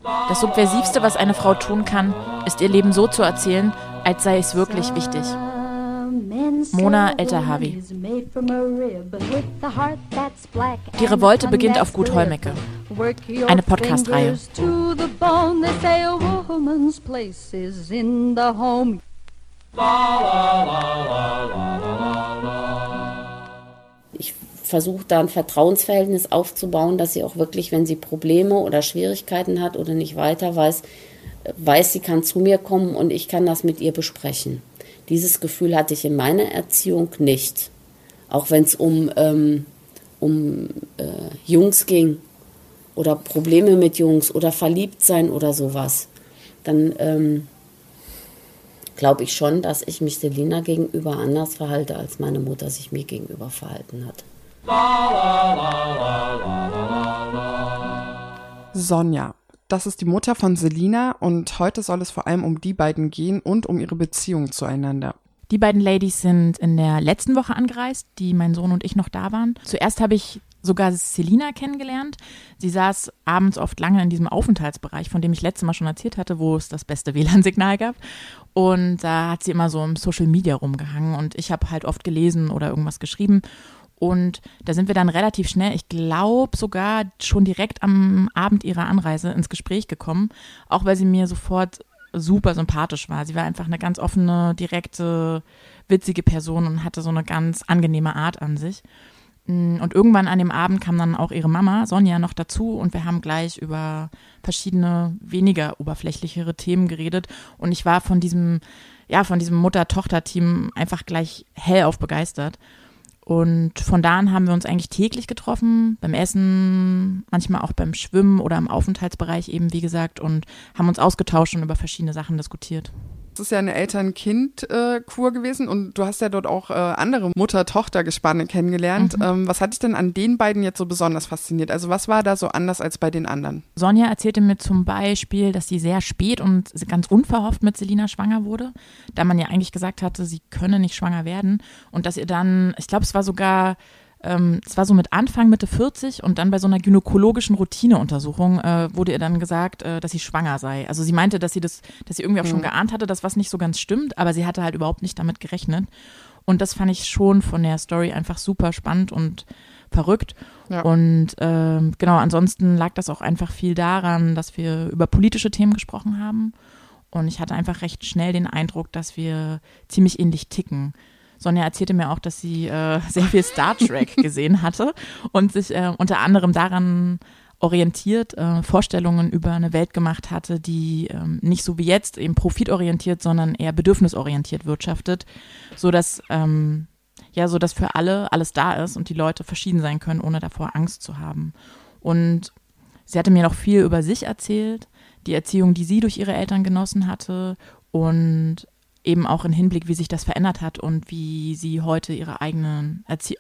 Das Subversivste, was eine Frau tun kann, ist ihr Leben so zu erzählen, als sei es wirklich wichtig. Mona El-Tahawy. Die Revolte beginnt auf Gut Hollmecke. Eine Podcast-Reihe. Ich versuche da ein Vertrauensverhältnis aufzubauen, dass sie auch wirklich, wenn sie Probleme oder Schwierigkeiten hat oder nicht weiter weiß, sie kann zu mir kommen und ich kann das mit ihr besprechen. Dieses Gefühl hatte ich in meiner Erziehung nicht. Auch wenn es um Jungs ging oder Probleme mit Jungs oder Verliebtsein oder sowas, dann glaube ich schon, dass ich mich Selina gegenüber anders verhalte, als meine Mutter sich mir gegenüber verhalten hat. Sonja, das ist die Mutter von Selina und heute soll es vor allem um die beiden gehen und um ihre Beziehung zueinander. Die beiden Ladies sind in der letzten Woche angereist, die mein Sohn und ich noch da waren. Zuerst habe ich sogar Selina kennengelernt. Sie saß abends oft lange in diesem Aufenthaltsbereich, von dem ich letztes Mal schon erzählt hatte, wo es das beste WLAN-Signal gab. Und da hat sie immer so im Social Media rumgehangen und ich habe halt oft gelesen oder irgendwas geschrieben. Und da sind wir dann relativ schnell, ich glaube sogar schon direkt am Abend ihrer Anreise ins Gespräch gekommen, auch weil sie mir sofort super sympathisch war. Sie war einfach eine ganz offene, direkte, witzige Person und hatte so eine ganz angenehme Art an sich. Und irgendwann an dem Abend kam dann auch ihre Mama, Sonja, noch dazu und wir haben gleich über verschiedene, weniger oberflächlichere Themen geredet und ich war von diesem Mutter-Tochter-Team einfach gleich hellauf begeistert. Und von da an haben wir uns eigentlich täglich getroffen, beim Essen, manchmal auch beim Schwimmen oder im Aufenthaltsbereich eben, wie gesagt, und haben uns ausgetauscht und über verschiedene Sachen diskutiert. Es ist ja eine Eltern-Kind-Kur gewesen und du hast ja dort auch andere Mutter-Tochter-Gespanne kennengelernt. Was hat dich denn an den beiden jetzt so besonders fasziniert? Also was war da so anders als bei den anderen? Sonja erzählte mir zum Beispiel, dass sie sehr spät und ganz unverhofft mit Selina schwanger wurde, da man ja eigentlich gesagt hatte, sie könne nicht schwanger werden und dass ihr dann, ich glaube, es war so mit Anfang, Mitte 40 und dann bei so einer gynäkologischen Routineuntersuchung wurde ihr dann gesagt, dass sie schwanger sei. Also sie meinte, dass sie irgendwie auch schon geahnt hatte, dass was nicht so ganz stimmt, aber sie hatte halt überhaupt nicht damit gerechnet. Und das fand ich schon von der Story einfach super spannend und verrückt. Ja. Und genau, ansonsten lag das auch einfach viel daran, dass wir über politische Themen gesprochen haben. Und ich hatte einfach recht schnell den Eindruck, dass wir ziemlich ähnlich ticken. Sonja erzählte mir auch, dass sie sehr viel Star Trek gesehen hatte und sich unter anderem daran orientiert Vorstellungen über eine Welt gemacht hatte, die nicht so wie jetzt eben profitorientiert, sondern eher bedürfnisorientiert wirtschaftet, sodass für alle alles da ist und die Leute verschieden sein können, ohne davor Angst zu haben. Und sie hatte mir noch viel über sich erzählt, die Erziehung, die sie durch ihre Eltern genossen hatte und eben auch im Hinblick, wie sich das verändert hat und wie sie heute ihre eigene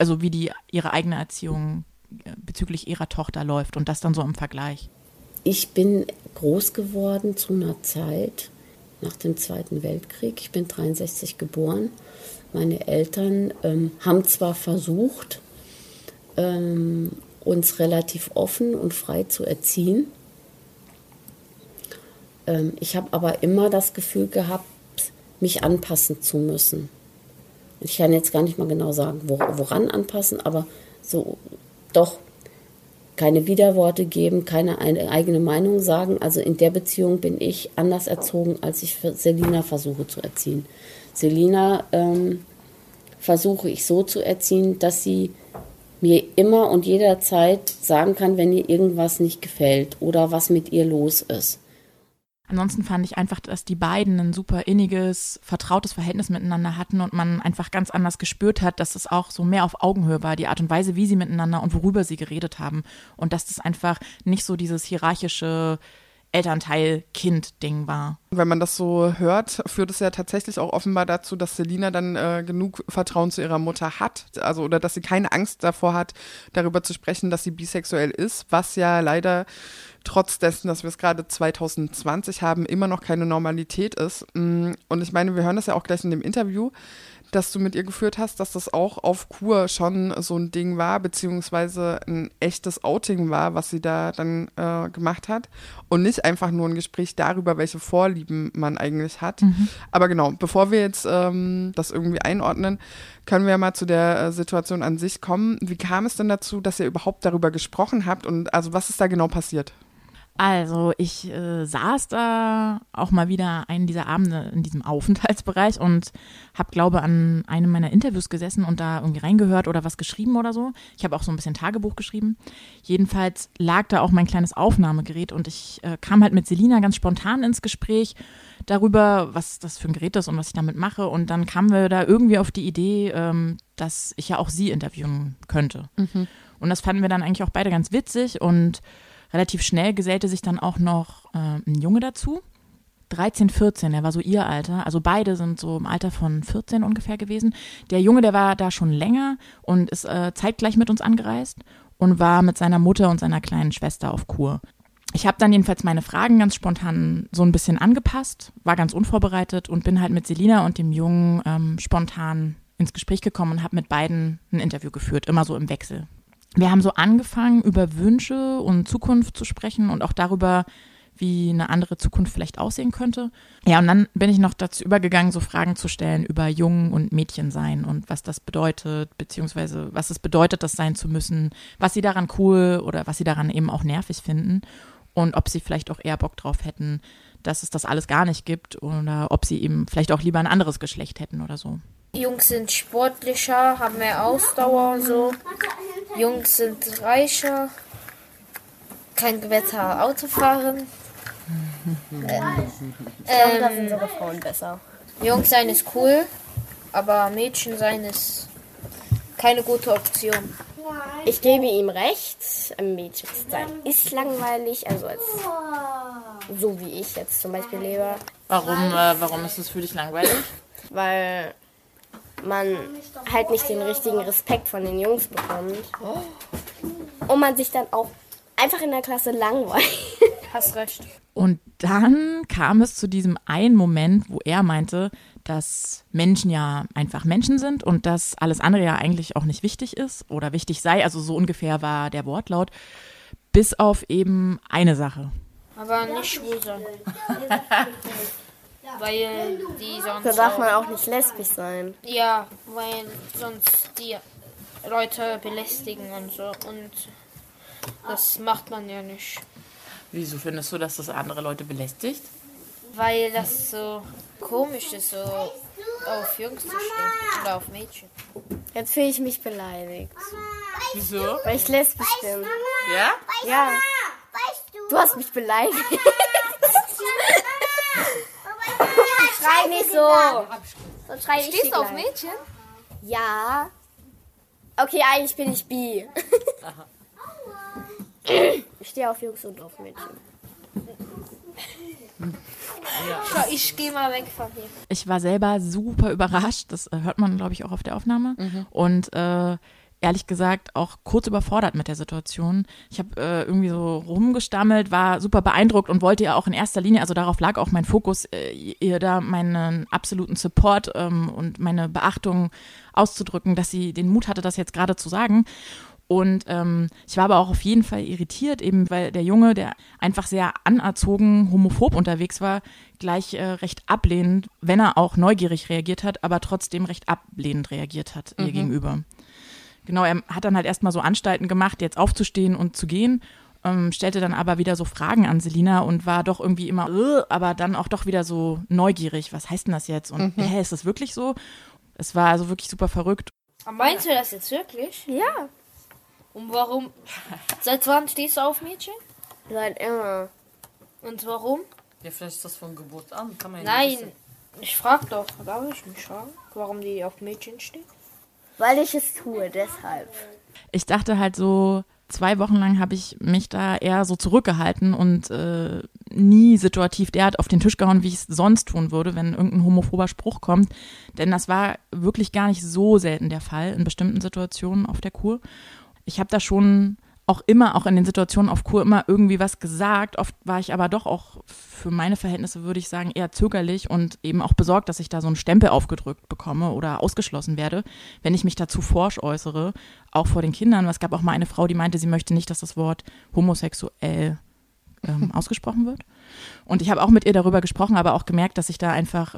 Erziehung bezüglich ihrer Tochter läuft und das dann so im Vergleich. Ich bin groß geworden zu einer Zeit nach dem Zweiten Weltkrieg. Ich bin 1963 geboren. Meine Eltern haben zwar versucht, uns relativ offen und frei zu erziehen. Ich habe aber immer das Gefühl gehabt, mich anpassen zu müssen. Ich kann jetzt gar nicht mal genau sagen, woran anpassen, aber so doch keine Widerworte geben, keine eigene Meinung sagen. Also in der Beziehung bin ich anders erzogen, als ich Selina versuche zu erziehen. Selina versuche ich so zu erziehen, dass sie mir immer und jederzeit sagen kann, wenn ihr irgendwas nicht gefällt oder was mit ihr los ist. Ansonsten fand ich einfach, dass die beiden ein super inniges, vertrautes Verhältnis miteinander hatten und man einfach ganz anders gespürt hat, dass es auch so mehr auf Augenhöhe war, die Art und Weise, wie sie miteinander und worüber sie geredet haben. Und dass das einfach nicht so dieses hierarchische Elternteil-Kind-Ding war. Wenn man das so hört, führt es ja tatsächlich auch offenbar dazu, dass Selina dann genug Vertrauen zu ihrer Mutter hat, also oder dass sie keine Angst davor hat, darüber zu sprechen, dass sie bisexuell ist, was ja leider trotz dessen, dass wir es gerade 2020 haben, immer noch keine Normalität ist. Und ich meine, wir hören das ja auch gleich in dem Interview, das du mit ihr geführt hast, dass das auch auf Kur schon so ein Ding war, beziehungsweise ein echtes Outing war, was sie da dann gemacht hat und nicht einfach nur ein Gespräch darüber, welche Vorlieben man eigentlich hat. Aber genau, bevor wir jetzt das irgendwie einordnen, können wir mal zu der Situation an sich kommen. Wie kam es denn dazu, dass ihr überhaupt darüber gesprochen habt und also was ist da genau passiert? Also ich saß da auch mal wieder einen dieser Abende in diesem Aufenthaltsbereich und habe, glaube an einem meiner Interviews gesessen und da irgendwie reingehört oder was geschrieben oder so. Ich habe auch so ein bisschen Tagebuch geschrieben. Jedenfalls lag da auch mein kleines Aufnahmegerät und ich kam halt mit Selina ganz spontan ins Gespräch darüber, was das für ein Gerät ist und was ich damit mache. Und dann kamen wir da irgendwie auf die Idee, dass ich ja auch sie interviewen könnte. Und das fanden wir dann eigentlich auch beide ganz witzig und relativ schnell gesellte sich dann auch noch ein Junge dazu. 13, 14, der war so ihr Alter. Also beide sind so im Alter von 14 ungefähr gewesen. Der Junge, der war da schon länger und ist zeitgleich mit uns angereist und war mit seiner Mutter und seiner kleinen Schwester auf Kur. Ich habe dann jedenfalls meine Fragen ganz spontan so ein bisschen angepasst, war ganz unvorbereitet und bin halt mit Selina und dem Jungen spontan ins Gespräch gekommen und habe mit beiden ein Interview geführt, immer so im Wechsel. Wir haben so angefangen, über Wünsche und Zukunft zu sprechen und auch darüber, wie eine andere Zukunft vielleicht aussehen könnte. Ja, und dann bin ich noch dazu übergegangen, so Fragen zu stellen über Jungen- und Mädchensein und was das bedeutet, beziehungsweise was es bedeutet, das sein zu müssen, was sie daran cool oder was sie daran eben auch nervig finden und ob sie vielleicht auch eher Bock drauf hätten, dass es das alles gar nicht gibt oder ob sie eben vielleicht auch lieber ein anderes Geschlecht hätten oder so. Jungs sind sportlicher, haben mehr Ausdauer und so. Jungs sind reicher, kein Gewitter, Auto fahren. Da sind sogar Frauen besser. Jungs sein ist cool, aber Mädchen sein ist keine gute Option. Ich gebe ihm recht, ein Mädchen zu sein ist langweilig, also so wie ich jetzt zum Beispiel lebe. Warum ist es für dich langweilig? Weil man halt nicht den richtigen Respekt von den Jungs bekommt. Und man sich dann auch einfach in der Klasse langweilt. Hast recht. Und dann kam es zu diesem einen Moment, wo er meinte, dass Menschen ja einfach Menschen sind und dass alles andere ja eigentlich auch nicht wichtig ist oder wichtig sei. Also so ungefähr war der Wortlaut, bis auf eben eine Sache. Aber nicht schwul sein. Weil die sonst. Da darf man auch nicht lesbisch sein. Ja, weil sonst die Leute belästigen und so. Und das macht man ja nicht. Wieso findest du, dass das andere Leute belästigt? Weil das so komisch ist, so auf Jungs zu stehen oder auf Mädchen. Jetzt fühle ich mich beleidigt. Wieso? Weil ich lesbisch bin. Ja? Ja. Du hast mich beleidigt. Schrei nicht so. Sonst schrei ich. Stehst du auf Mädchen? Ja. Okay, eigentlich bin ich bi. Ich stehe auf Jungs und auf Mädchen. Ja, ich gehe mal weg von hier. Ich war selber super überrascht, das hört man, glaube ich, auch auf der Aufnahme. Und ehrlich gesagt auch kurz überfordert mit der Situation. Ich habe irgendwie so rumgestammelt, war super beeindruckt und wollte ihr auch in erster Linie, also darauf lag auch mein Fokus, ihr da meinen absoluten Support und meine Beachtung auszudrücken, dass sie den Mut hatte, das jetzt gerade zu sagen. Und ich war aber auch auf jeden Fall irritiert, eben weil der Junge, der einfach sehr anerzogen homophob unterwegs war, gleich recht ablehnend, wenn er auch neugierig reagiert hat, aber trotzdem recht ablehnend reagiert hat ihr gegenüber. Genau, er hat dann halt erstmal so Anstalten gemacht, jetzt aufzustehen und zu gehen, stellte dann aber wieder so Fragen an Selina und war doch irgendwie immer, aber dann auch doch wieder so neugierig, was heißt denn das jetzt? Und ist das wirklich so? Es war also wirklich super verrückt. Meinst du das jetzt wirklich? Ja. Und warum? Seit wann stehst du auf Mädchen? Seit immer. Und warum? Ja, vielleicht ist das von Geburt an. Kann man ja Nein, nicht wissen. ich frag doch. Darf ich mich fragen, warum die auf Mädchen steht? Weil ich es tue, deshalb. Ich dachte halt so, 2 Wochen lang habe ich mich da eher so zurückgehalten und nie situativ derart auf den Tisch gehauen, wie ich es sonst tun würde, wenn irgendein homophober Spruch kommt. Denn das war wirklich gar nicht so selten der Fall in bestimmten Situationen auf der Kur. Ich habe da schon auch in den Situationen auf Kur immer irgendwie was gesagt. Oft war ich aber doch auch für meine Verhältnisse, würde ich sagen, eher zögerlich und eben auch besorgt, dass ich da so einen Stempel aufgedrückt bekomme oder ausgeschlossen werde, wenn ich mich dazu forsch äußere, auch vor den Kindern. Es gab auch mal eine Frau, die meinte, sie möchte nicht, dass das Wort homosexuell ausgesprochen wird. Und ich habe auch mit ihr darüber gesprochen, aber auch gemerkt, dass ich da einfach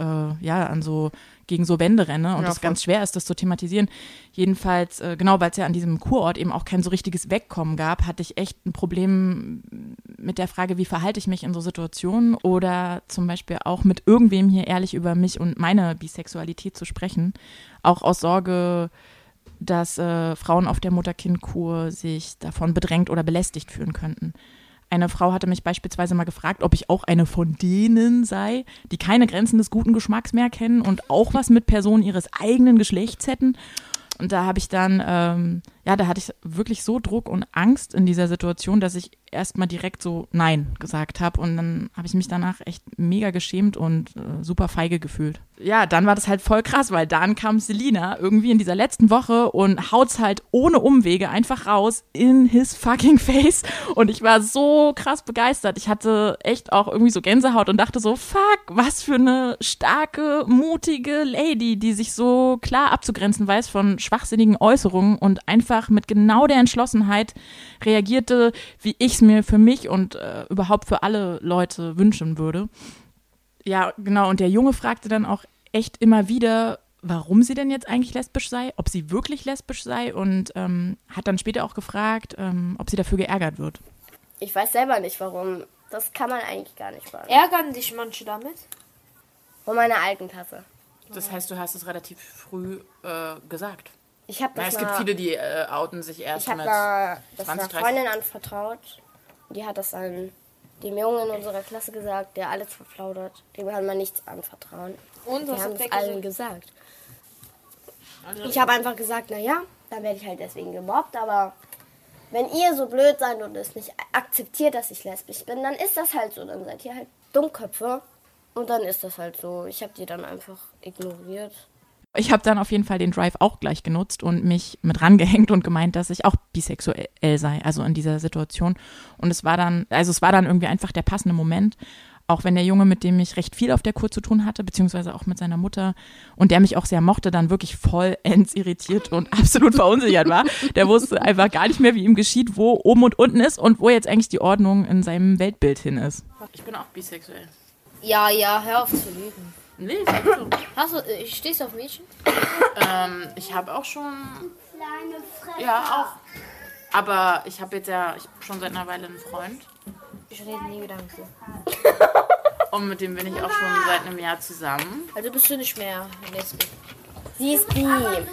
gegen so Wände renne und es ganz schwer ist, das zu thematisieren. Jedenfalls, genau, weil es ja an diesem Kurort eben auch kein so richtiges Wegkommen gab, hatte ich echt ein Problem mit der Frage, wie verhalte ich mich in so Situationen oder zum Beispiel auch mit irgendwem hier ehrlich über mich und meine Bisexualität zu sprechen. Auch aus Sorge, dass Frauen auf der Mutter-Kind-Kur sich davon bedrängt oder belästigt fühlen könnten. Eine Frau hatte mich beispielsweise mal gefragt, ob ich auch eine von denen sei, die keine Grenzen des guten Geschmacks mehr kennen und auch was mit Personen ihres eigenen Geschlechts hätten. Und da habe ich dann, da hatte ich wirklich so Druck und Angst in dieser Situation, dass ich erstmal direkt so Nein gesagt habe. Und dann habe ich mich danach echt mega geschämt und super feige gefühlt. Ja, dann war das halt voll krass, weil dann kam Selina irgendwie in dieser letzten Woche und haut's halt ohne Umwege einfach raus in his fucking face. Und ich war so krass begeistert. Ich hatte echt auch irgendwie so Gänsehaut und dachte so, fuck, was für eine starke, mutige Lady, die sich so klar abzugrenzen weiß von schwachsinnigen Äußerungen und einfach mit genau der Entschlossenheit reagierte, wie ich es mir für mich und überhaupt für alle Leute wünschen würde. Ja, genau. Und der Junge fragte dann auch echt immer wieder, warum sie denn jetzt eigentlich lesbisch sei, ob sie wirklich lesbisch sei und hat dann später auch gefragt, ob sie dafür geärgert wird. Ich weiß selber nicht, warum. Das kann man eigentlich gar nicht fragen. Ärgern dich manche damit? Von meiner alten Klasse. Das heißt, du hast es relativ früh gesagt. Ich habe das es gibt viele, die outen sich erst mit 20, das einer Freundin anvertraut. Die hat das dann dem Jungen in unserer Klasse gesagt, der alles verplaudert. Dem kann man nichts anvertrauen. Und was haben es allen gesagt. Ich habe einfach gesagt, naja, dann werde ich halt deswegen gemobbt, aber wenn ihr so blöd seid und es nicht akzeptiert, dass ich lesbisch bin, dann ist das halt so. Dann seid ihr halt Dummköpfe und dann ist das halt so. Ich habe die dann einfach ignoriert. Ich habe dann auf jeden Fall den Drive auch gleich genutzt und mich mit rangehängt und gemeint, dass ich auch bisexuell sei, also in dieser Situation. Und es war dann irgendwie einfach der passende Moment, auch wenn der Junge, mit dem ich recht viel auf der Kur zu tun hatte, beziehungsweise auch mit seiner Mutter und der mich auch sehr mochte, dann wirklich vollends irritiert und absolut verunsichert war. Der wusste einfach gar nicht mehr, wie ihm geschieht, wo oben und unten ist und wo jetzt eigentlich die Ordnung in seinem Weltbild hin ist. Ich bin auch bisexuell. Ja, hör auf zu lügen. Nee, ist so. Stehst du auf Mädchen? Ich habe auch schon. Ja, auch. Aber ich habe schon seit einer Weile einen Freund. Ich rede nie wieder mit dir. Und mit dem bin ich auch schon seit einem Jahr zusammen. Also bist du nicht mehr lesbisch. Sie ist bi.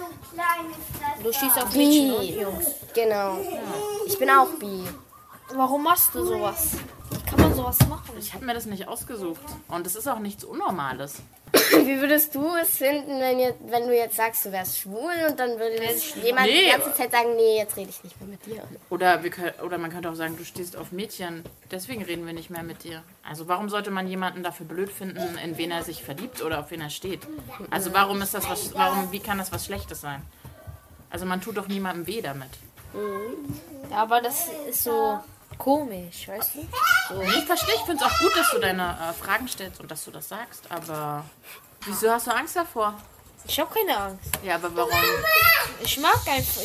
Du stehst auf Mädchen und Jungs. Genau. Ich bin auch bi. Warum machst du sowas? Wie kann man sowas machen? Ich habe mir das nicht ausgesucht. Und es ist auch nichts Unnormales. Wie würdest du es finden, wenn du jetzt sagst, du wärst schwul und dann würde jemand die ganze Zeit sagen, nee, jetzt rede ich nicht mehr mit dir. Oder man könnte auch sagen, du stehst auf Mädchen, deswegen reden wir nicht mehr mit dir. Also warum sollte man jemanden dafür blöd finden, in wen er sich verliebt oder auf wen er steht? Also wie kann das was Schlechtes sein? Also man tut doch niemandem weh damit. Ja, aber das ist so komisch, weißt du? So. Ich verstehe, ich finde es auch gut, dass du deine Fragen stellst und dass du das sagst, aber wieso hast du Angst davor? Ich habe keine Angst. Ja, aber warum? Ich mag einfach,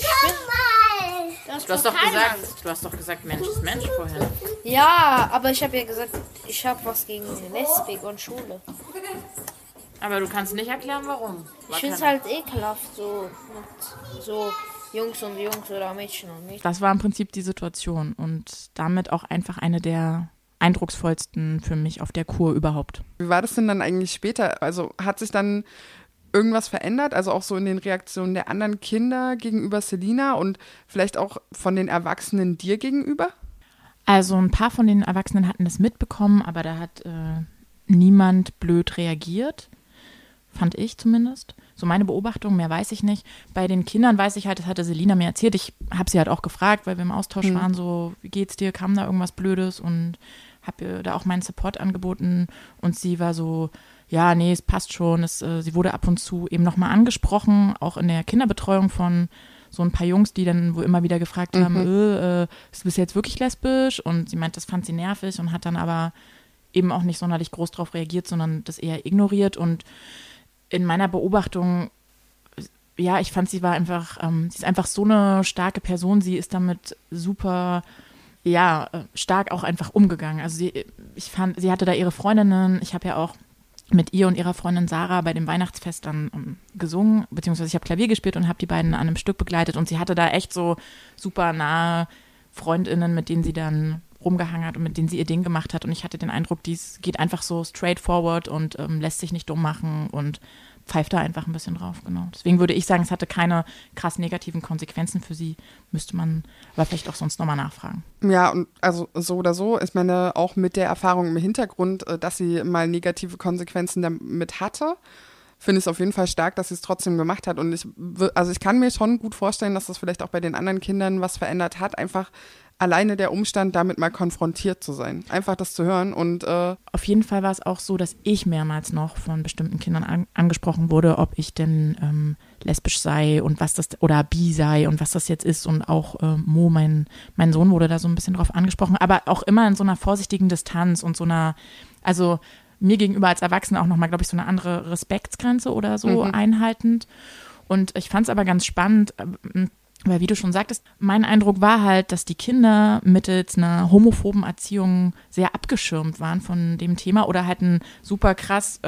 Du hast doch gesagt, Mensch ist Mensch vorher. Ja, aber ich habe ja gesagt, ich habe was gegen Lesbik und Schule. Aber du kannst nicht erklären, warum. Ich finde es halt ekelhaft, so mit so Jungs und Jungs oder Mädchen und Mädchen. Das war im Prinzip die Situation und damit auch einfach eine der eindrucksvollsten für mich auf der Kur überhaupt. Wie war das denn dann eigentlich später? Also hat sich dann irgendwas verändert? Also auch so in den Reaktionen der anderen Kinder gegenüber Selina und vielleicht auch von den Erwachsenen dir gegenüber? Also ein paar von den Erwachsenen hatten das mitbekommen, aber da hat niemand blöd reagiert. Fand ich zumindest. So meine Beobachtung, mehr weiß ich nicht. Bei den Kindern weiß ich halt, das hatte Selina mir erzählt. Ich habe sie halt auch gefragt, weil wir im Austausch waren, so, wie geht's dir? Kam da irgendwas Blödes? Und habe ihr da auch meinen Support angeboten. Und sie war so, ja, nee, es passt schon. Sie wurde ab und zu eben nochmal angesprochen, auch in der Kinderbetreuung von so ein paar Jungs, die dann wo immer wieder gefragt haben, bist du jetzt wirklich lesbisch? Und sie meint, das fand sie nervig und hat dann aber eben auch nicht sonderlich groß drauf reagiert, sondern das eher ignoriert. Und in meiner Beobachtung, ja, ich fand, sie ist einfach so eine starke Person. Sie ist damit super, stark auch einfach umgegangen. Also sie hatte da ihre Freundinnen. Ich habe ja auch mit ihr und ihrer Freundin Sarah bei dem Weihnachtsfest dann gesungen, beziehungsweise ich habe Klavier gespielt und habe die beiden an einem Stück begleitet. Und sie hatte da echt so super nahe FreundInnen, mit denen sie dann rumgehangen hat und mit denen sie ihr Ding gemacht hat. Und ich hatte den Eindruck, dies geht einfach so straightforward und lässt sich nicht dumm machen und pfeift da einfach ein bisschen drauf, genau. Deswegen würde ich sagen, es hatte keine krass negativen Konsequenzen für sie. Müsste man aber vielleicht auch sonst nochmal nachfragen. Ja, und also so oder so, ich meine, auch mit der Erfahrung im Hintergrund, dass sie mal negative Konsequenzen damit hatte, finde ich es auf jeden Fall stark, dass sie es trotzdem gemacht hat. Und ich kann mir schon gut vorstellen, dass das vielleicht auch bei den anderen Kindern was verändert hat, einfach alleine der Umstand, damit mal konfrontiert zu sein. Einfach das zu hören und auf jeden Fall war es auch so, dass ich mehrmals noch von bestimmten Kindern angesprochen wurde, ob ich denn lesbisch sei und was das, oder bi sei und was das jetzt ist. Und auch Mo, mein Sohn, wurde da so ein bisschen drauf angesprochen, aber auch immer in so einer vorsichtigen Distanz und so einer, also mir gegenüber als Erwachsene auch nochmal, glaube ich, so eine andere Respektsgrenze oder so einhaltend. Und ich fand es aber ganz spannend, weil, wie du schon sagtest, mein Eindruck war halt, dass die Kinder mittels einer homophoben Erziehung sehr abgeschirmt waren von dem Thema oder halt einen super krass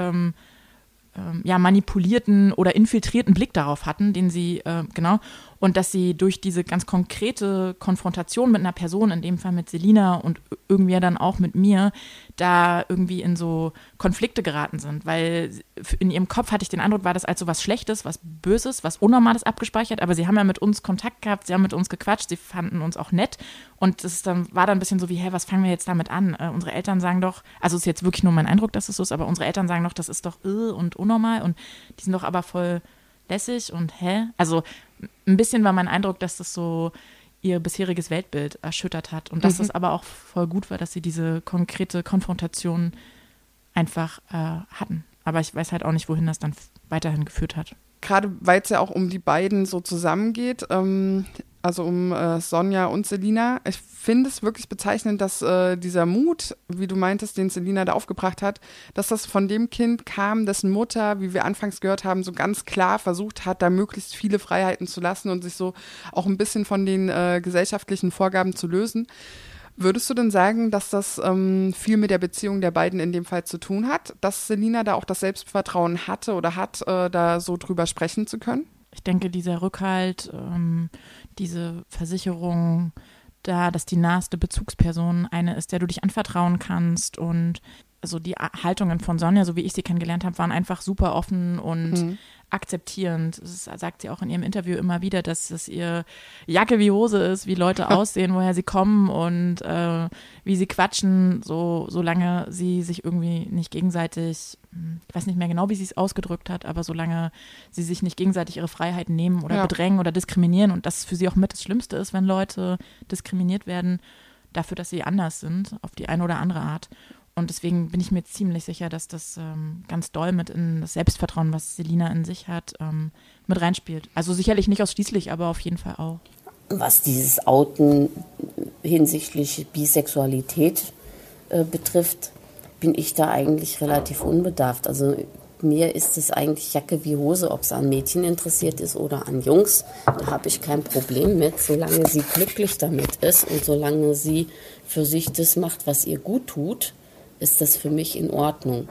manipulierten oder infiltrierten Blick darauf hatten, den sie, und dass sie durch diese ganz konkrete Konfrontation mit einer Person, in dem Fall mit Selina und irgendwie dann auch mit mir, da irgendwie in so Konflikte geraten sind, weil in ihrem Kopf hatte ich den Eindruck, war das als so was Schlechtes, was Böses, was Unnormales abgespeichert, aber sie haben ja mit uns Kontakt gehabt, sie haben mit uns gequatscht, sie fanden uns auch nett und das war dann ein bisschen so wie, was fangen wir jetzt damit an? Unsere Eltern sagen doch, also ist jetzt wirklich nur mein Eindruck, dass es so ist, aber unsere Eltern sagen doch, das ist doch und unnormal und die sind doch aber voll lässig und also ein bisschen war mein Eindruck, dass das so ihr bisheriges Weltbild erschüttert hat und dass das aber auch voll gut war, dass sie diese konkrete Konfrontation einfach hatten. Aber ich weiß halt auch nicht, wohin das dann weiterhin geführt hat. Gerade weil es ja auch um die beiden so zusammengeht, also um Sonja und Selina. Ich finde es wirklich bezeichnend, dass dieser Mut, wie du meintest, den Selina da aufgebracht hat, dass das von dem Kind kam, dessen Mutter, wie wir anfangs gehört haben, so ganz klar versucht hat, da möglichst viele Freiheiten zu lassen und sich so auch ein bisschen von den gesellschaftlichen Vorgaben zu lösen. Würdest du denn sagen, dass das viel mit der Beziehung der beiden in dem Fall zu tun hat, dass Selina da auch das Selbstvertrauen hatte oder hat, da so drüber sprechen zu können? Ich denke, dieser Rückhalt, diese Versicherung, dass die naheste Bezugsperson eine ist, der du dich anvertrauen kannst und also die Haltungen von Sonja, so wie ich sie kennengelernt habe, waren einfach super offen und akzeptierend. Das sagt sie auch in ihrem Interview immer wieder, dass es ihr Jacke wie Hose ist, wie Leute aussehen, woher sie kommen und wie sie quatschen, solange sie sich irgendwie nicht gegenseitig, ich weiß nicht mehr genau, wie sie es ausgedrückt hat, aber solange sie sich nicht gegenseitig ihre Freiheiten nehmen oder bedrängen oder diskriminieren und das für sie auch mit das Schlimmste ist, wenn Leute diskriminiert werden, dafür, dass sie anders sind, auf die eine oder andere Art. Und deswegen bin ich mir ziemlich sicher, dass das ganz doll mit in das Selbstvertrauen, was Selina in sich hat, mit reinspielt. Also sicherlich nicht ausschließlich, aber auf jeden Fall auch. Was dieses Outen hinsichtlich Bisexualität betrifft, bin ich da eigentlich relativ unbedarft. Also mir ist es eigentlich Jacke wie Hose, ob es an Mädchen interessiert ist oder an Jungs. Da habe ich kein Problem mit, solange sie glücklich damit ist und solange sie für sich das macht, was ihr gut tut, ist das für mich in Ordnung.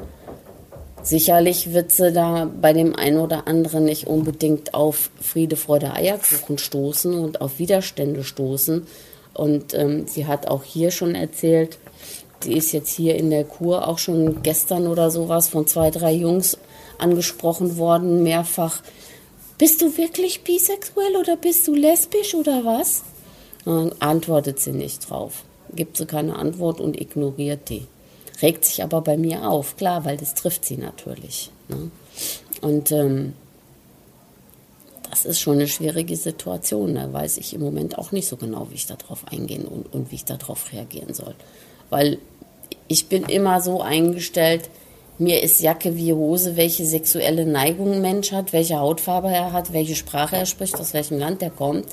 Sicherlich wird sie da bei dem einen oder anderen nicht unbedingt auf Friede, Freude, Eierkuchen stoßen und auf Widerstände stoßen. Und sie hat auch hier schon erzählt, die ist jetzt hier in der Kur auch schon gestern oder sowas von 2, 3 Jungs angesprochen worden, mehrfach. Bist du wirklich bisexuell oder bist du lesbisch oder was? Dann antwortet sie nicht drauf. Gibt sie keine Antwort und ignoriert die. Regt sich aber bei mir auf, klar, weil das trifft sie natürlich. Ne? Und das ist schon eine schwierige Situation. Da weiß ich im Moment auch nicht so genau, wie ich darauf eingehen und wie ich darauf reagieren soll. Weil ich bin immer so eingestellt, mir ist Jacke wie Hose, welche sexuelle Neigung ein Mensch hat, welche Hautfarbe er hat, welche Sprache er spricht, aus welchem Land er kommt.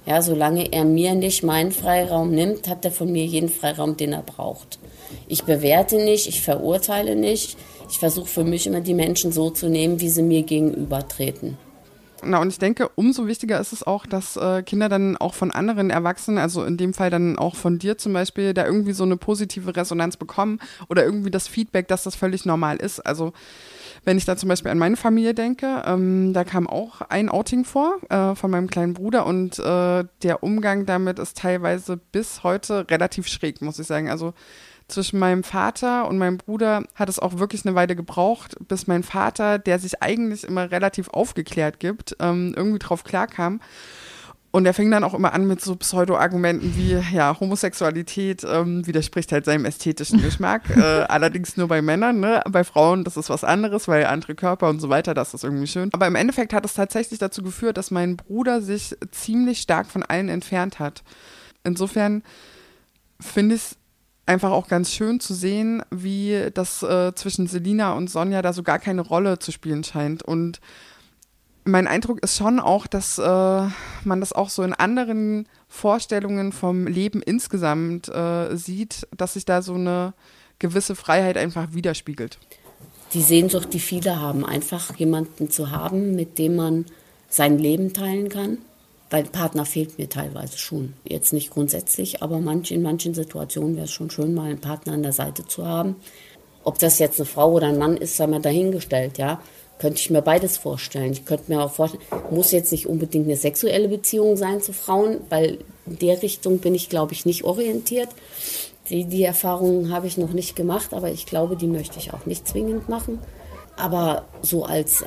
Ja, solange er mir nicht meinen Freiraum nimmt, hat er von mir jeden Freiraum, den er braucht. Ich bewerte nicht, ich verurteile nicht. Ich versuche für mich immer die Menschen so zu nehmen, wie sie mir gegenübertreten. Na, und ich denke, umso wichtiger ist es auch, dass Kinder dann auch von anderen Erwachsenen, also in dem Fall dann auch von dir zum Beispiel, da irgendwie so eine positive Resonanz bekommen oder irgendwie das Feedback, dass das völlig normal ist. Also wenn ich da zum Beispiel an meine Familie denke, da kam auch ein Outing vor von meinem kleinen Bruder und der Umgang damit ist teilweise bis heute relativ schräg, muss ich sagen. Also zwischen meinem Vater und meinem Bruder hat es auch wirklich eine Weile gebraucht, bis mein Vater, der sich eigentlich immer relativ aufgeklärt gibt, irgendwie drauf klarkam. Und er fing dann auch immer an mit so Pseudo-Argumenten wie, ja, Homosexualität widerspricht halt seinem ästhetischen Geschmack, allerdings nur bei Männern, ne? Bei Frauen, das ist was anderes, weil andere Körper und so weiter, das ist irgendwie schön. Aber im Endeffekt hat es tatsächlich dazu geführt, dass mein Bruder sich ziemlich stark von allen entfernt hat. Insofern finde ich es einfach auch ganz schön zu sehen, wie das zwischen Selina und Sonja da so gar keine Rolle zu spielen scheint. Und mein Eindruck ist schon auch, dass man das auch so in anderen Vorstellungen vom Leben insgesamt sieht, dass sich da so eine gewisse Freiheit einfach widerspiegelt. Die Sehnsucht, die viele haben, einfach jemanden zu haben, mit dem man sein Leben teilen kann. Weil Partner fehlt mir teilweise schon. Jetzt nicht grundsätzlich, aber in manchen Situationen wäre es schon schön, mal einen Partner an der Seite zu haben. Ob das jetzt eine Frau oder ein Mann ist, sei mal dahingestellt, ja. Könnte ich mir beides vorstellen. Ich könnte mir auch vorstellen, muss jetzt nicht unbedingt eine sexuelle Beziehung sein zu Frauen, weil in der Richtung bin ich, glaube ich, nicht orientiert. Die Erfahrungen habe ich noch nicht gemacht, aber ich glaube, die möchte ich auch nicht zwingend machen. Aber so als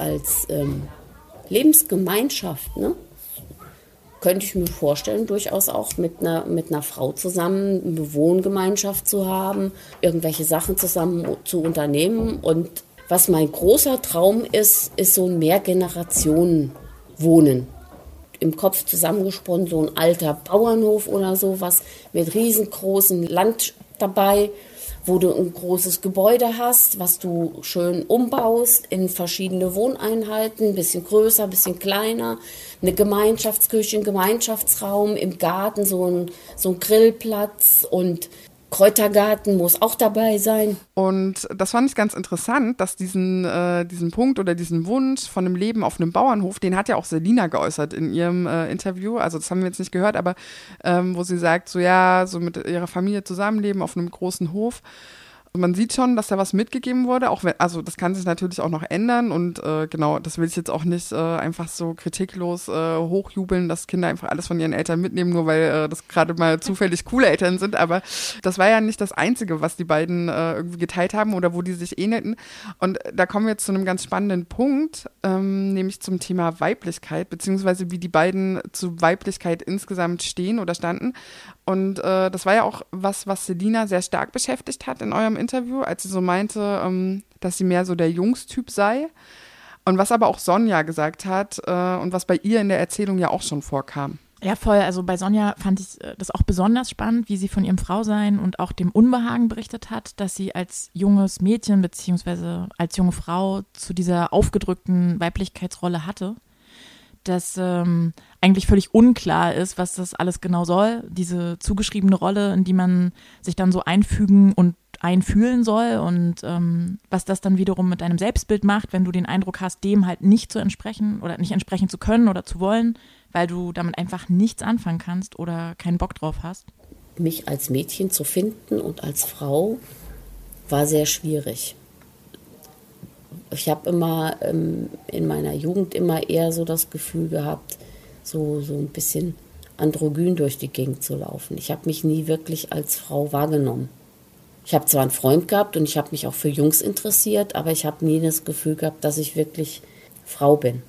Lebensgemeinschaft, ne, könnte ich mir vorstellen, durchaus auch mit einer Frau zusammen eine Wohngemeinschaft zu haben, irgendwelche Sachen zusammen zu unternehmen. Und was mein großer Traum ist so ein Mehrgenerationen-Wohnen. Im Kopf zusammengesponnen, so ein alter Bauernhof oder sowas mit riesengroßem Land dabei, wo du ein großes Gebäude hast, was du schön umbaust in verschiedene Wohneinheiten, ein bisschen größer, ein bisschen kleiner, eine Gemeinschaftsküche, ein Gemeinschaftsraum, im Garten so ein Grillplatz und Kräutergarten muss auch dabei sein. Und das fand ich ganz interessant, dass diesen Punkt oder diesen Wunsch von einem Leben auf einem Bauernhof, den hat ja auch Selina geäußert in ihrem Interview, also das haben wir jetzt nicht gehört, aber wo sie sagt, so ja, so mit ihrer Familie zusammenleben auf einem großen Hof. Und man sieht schon, dass da was mitgegeben wurde, auch wenn, also das kann sich natürlich auch noch ändern und genau, das will ich jetzt auch nicht einfach so kritiklos hochjubeln, dass Kinder einfach alles von ihren Eltern mitnehmen, nur weil das gerade mal zufällig coole Eltern sind, aber das war ja nicht das Einzige, was die beiden irgendwie geteilt haben oder wo die sich ähnelten. Und da kommen wir jetzt zu einem ganz spannenden Punkt, nämlich zum Thema Weiblichkeit, beziehungsweise wie die beiden zu Weiblichkeit insgesamt stehen oder standen. Und das war ja auch was Selina sehr stark beschäftigt hat in eurem Interview, als sie so meinte, dass sie mehr so der Jungstyp sei. Und was aber auch Sonja gesagt hat und was bei ihr in der Erzählung ja auch schon vorkam. Ja, voll. Also bei Sonja fand ich das auch besonders spannend, wie sie von ihrem Frausein und auch dem Unbehagen berichtet hat, dass sie als junges Mädchen beziehungsweise als junge Frau zu dieser aufgedrückten Weiblichkeitsrolle hatte. Dass eigentlich völlig unklar ist, was das alles genau soll, diese zugeschriebene Rolle, in die man sich dann so einfügen und einfühlen soll und was das dann wiederum mit deinem Selbstbild macht, wenn du den Eindruck hast, dem halt nicht zu entsprechen oder nicht entsprechen zu können oder zu wollen, weil du damit einfach nichts anfangen kannst oder keinen Bock drauf hast. Mich als Mädchen zu finden und als Frau war sehr schwierig. Ich habe immer in meiner Jugend immer eher so das Gefühl gehabt, so ein bisschen androgyn durch die Gegend zu laufen. Ich habe mich nie wirklich als Frau wahrgenommen. Ich habe zwar einen Freund gehabt und ich habe mich auch für Jungs interessiert, aber ich habe nie das Gefühl gehabt, dass ich wirklich Frau bin.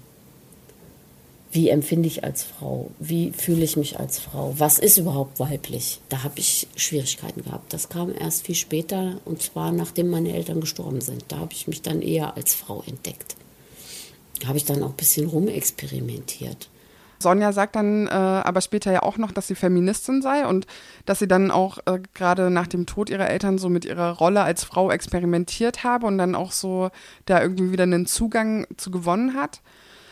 Wie empfinde ich als Frau? Wie fühle ich mich als Frau? Was ist überhaupt weiblich? Da habe ich Schwierigkeiten gehabt. Das kam erst viel später, und zwar nachdem meine Eltern gestorben sind. Da habe ich mich dann eher als Frau entdeckt. Da habe ich dann auch ein bisschen rumexperimentiert. Sonja sagt dann aber später ja auch noch, dass sie Feministin sei und dass sie dann auch gerade nach dem Tod ihrer Eltern so mit ihrer Rolle als Frau experimentiert habe und dann auch so da irgendwie wieder einen Zugang zu gewonnen hat.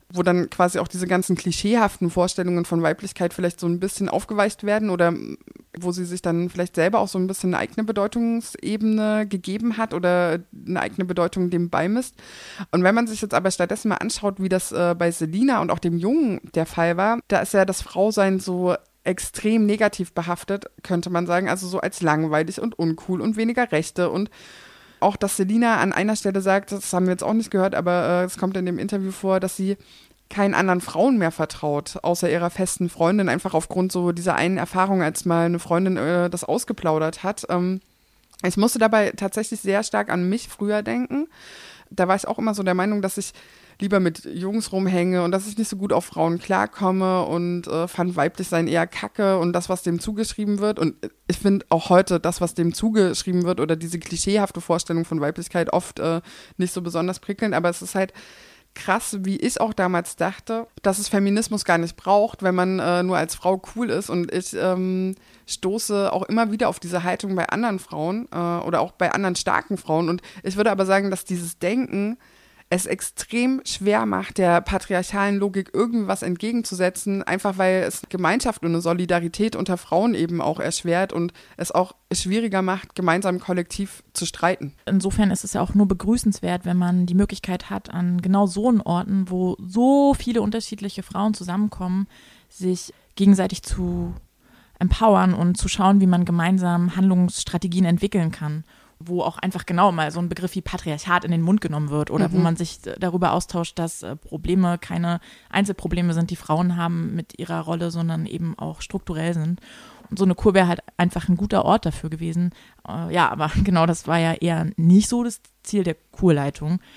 wo dann quasi auch diese ganzen klischeehaften Vorstellungen von Weiblichkeit vielleicht so ein bisschen aufgeweicht werden oder wo sie sich dann vielleicht selber auch so ein bisschen eine eigene Bedeutungsebene gegeben hat oder eine eigene Bedeutung dem beimisst. Und wenn man sich jetzt aber stattdessen mal anschaut, wie das bei Selina und auch dem Jungen der Fall war, da ist ja das Frausein so extrem negativ behaftet, könnte man sagen, also so als langweilig und uncool und weniger Rechte und auch, dass Selina an einer Stelle sagt, das haben wir jetzt auch nicht gehört, aber es kommt in dem Interview vor, dass sie keinen anderen Frauen mehr vertraut, außer ihrer festen Freundin, einfach aufgrund so dieser einen Erfahrung, als mal eine Freundin das ausgeplaudert hat. Ich musste dabei tatsächlich sehr stark an mich früher denken. Da war ich auch immer so der Meinung, dass ich lieber mit Jungs rumhänge und dass ich nicht so gut auf Frauen klarkomme und fand weiblich sein eher kacke und das, was dem zugeschrieben wird. Und ich finde auch heute das, was dem zugeschrieben wird oder diese klischeehafte Vorstellung von Weiblichkeit oft nicht so besonders prickelnd, aber es ist halt krass, wie ich auch damals dachte, dass es Feminismus gar nicht braucht, wenn man nur als Frau cool ist. Und ich stoße auch immer wieder auf diese Haltung bei anderen Frauen oder auch bei anderen starken Frauen. Und ich würde aber sagen, dass dieses Denken es extrem schwer macht, der patriarchalen Logik irgendwas entgegenzusetzen, einfach weil es Gemeinschaft und eine Solidarität unter Frauen eben auch erschwert und es auch schwieriger macht, gemeinsam kollektiv zu streiten. Insofern ist es ja auch nur begrüßenswert, wenn man die Möglichkeit hat, an genau so einen Orten, wo so viele unterschiedliche Frauen zusammenkommen, sich gegenseitig zu empowern und zu schauen, wie man gemeinsam Handlungsstrategien entwickeln kann, wo auch einfach genau mal so ein Begriff wie Patriarchat in den Mund genommen wird oder wo man sich darüber austauscht, dass Probleme keine Einzelprobleme sind, die Frauen haben mit ihrer Rolle, sondern eben auch strukturell sind. Und so eine Kur wäre halt einfach ein guter Ort dafür gewesen. Ja, aber genau das war ja eher nicht so das Ziel der Kurleitung.